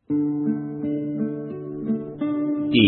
第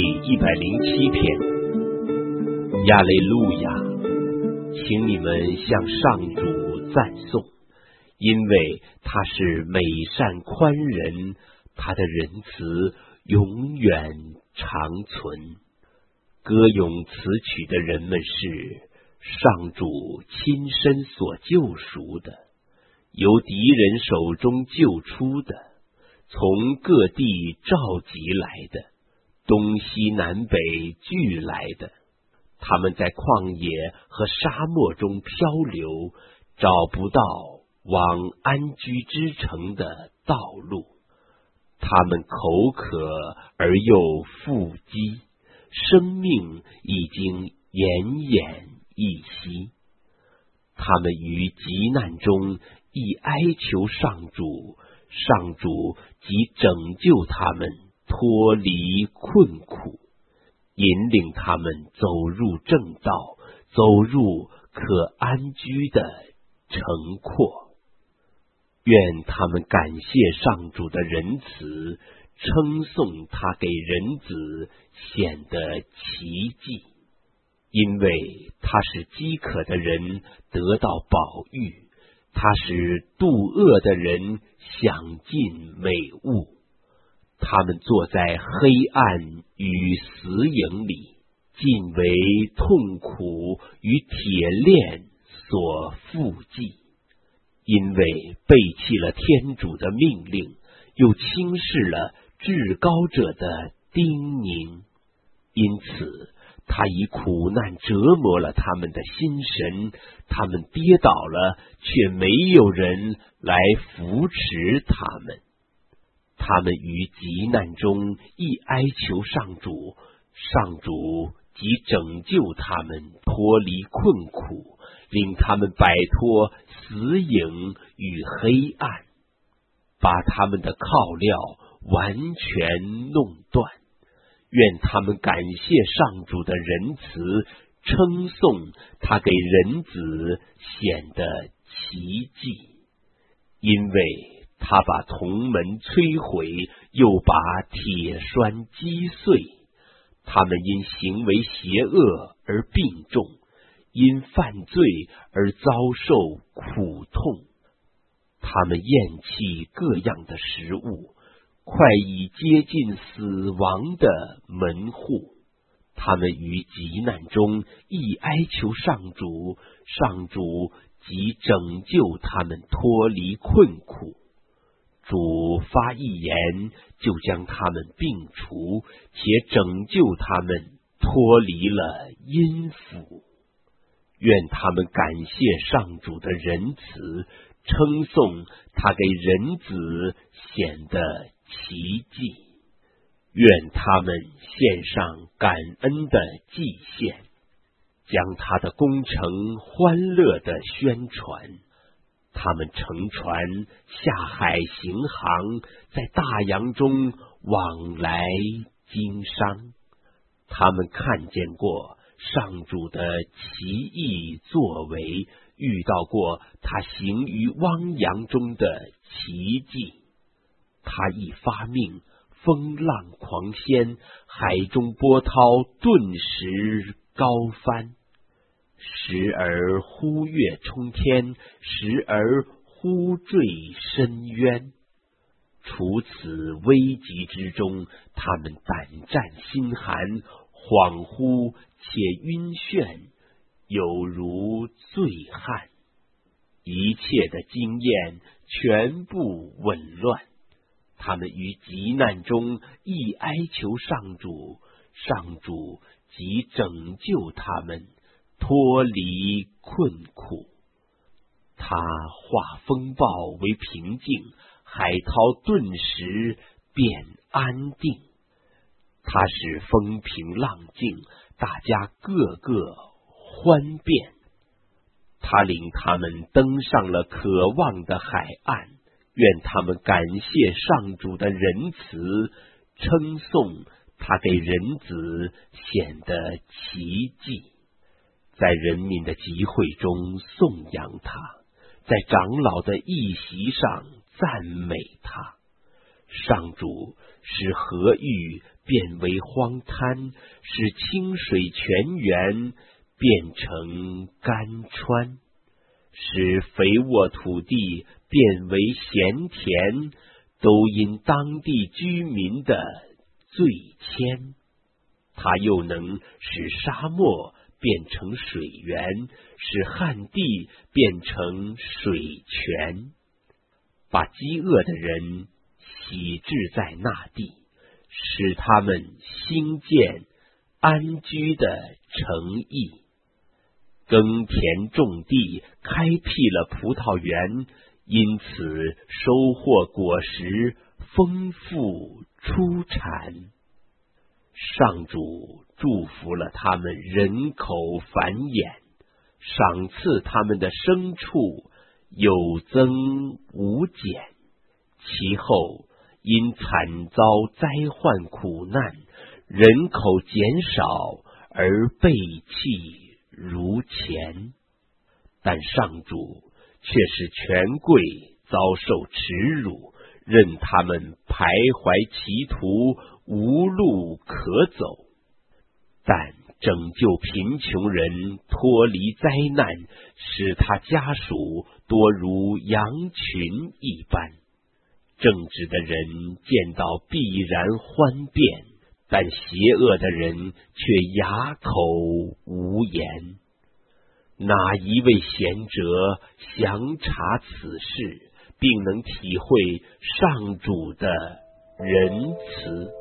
107篇。亚肋路亚，请你们向上主赞颂，因为他是美善宽仁，他的仁慈永远长存。歌咏此曲的人们是上主亲身所救赎的，由敌人手中救出的，从各地召集来的，东西南北聚来的。他们在旷野和沙漠中漂流，找不到往安居之城的道路。他们口渴而又腹饥，生命已经奄奄一息。他们于急难中一哀求上主，上主即拯救他们脱离困苦，引领他们走入正道，走入可安居的城廓。愿他们感谢上主的仁慈，称颂他给人子显的奇迹，因为他使饥渴的人得到饱飫，他使肚饿的人享尽美物。他们坐在黑暗与死影里，尽为痛苦与铁链所缚系，因为背弃了天主的命令，又轻视了至高者的叮咛。因此他以苦难折磨了他们的心神，他们跌倒了，却没有人来扶持他们。他们于急难中一哀求上主，上主即拯救他们脱离困苦，令他们摆脱死影与黑暗，把他们的靠料完全弄断。愿他们感谢上主的仁慈，称颂他给人子显的奇迹，因为他把铜门摧毁，又把铁栓击碎。他们因行为邪恶而病重，因犯罪而遭受苦痛。他们厌弃各样的食物，快已接近死亡的门户。他们于急难中一哀求上主，上主即拯救他们脱离困苦。主发一言，就将他们并除，且拯救他们脱离了阴府。愿他们感谢上主的仁慈，称颂他给人子显的奇迹。愿他们献上感恩的祭献，将他的工程欢乐地宣传。他们乘船下海行航，在大洋中往来经商。他们看见过上主的奇异作为，遇到过他行于汪洋中的奇迹。他一发命，风浪狂掀，海中波涛顿时高翻。时而忽跃冲天，时而忽坠深渊。处此危急之中，他们胆战心寒，恍惚且晕眩，有如醉汉。一切的经验全部紊乱。他们于急难中一哀求上主，上主即拯救他们脱离困苦。他化风暴为平静，海涛顿时变安定。他使风平浪静，大家个个欢变。他领他们登上了可望的海岸，愿他们感谢上主的仁慈，称颂他给人子显的奇迹。在人民的集会中颂扬他，在长老的议席上赞美他。 上主使河域变为荒滩，使清水泉源变成干川，使肥沃土地变为咸田，都因当地居民的罪愆。他又能使沙漠变成水源，使旱地变成水泉，把饥饿的人洗治在那地，使他们兴建安居的城邑。耕田种地，开辟了葡萄园，因此收获果实，丰富出产。上主祝福了他们人口繁衍，赏赐他们的牲畜有增无减。其后因惨遭灾患苦难，人口减少而背弃如前，但上主却使权贵遭受耻辱，任他们徘徊歧途，无路可走。但拯救贫穷人脱离灾难，使他家属多如羊群一般。正直的人见到必然欢变，但邪恶的人却哑口无言。哪一位贤哲详察此事，并能体会上主的仁慈？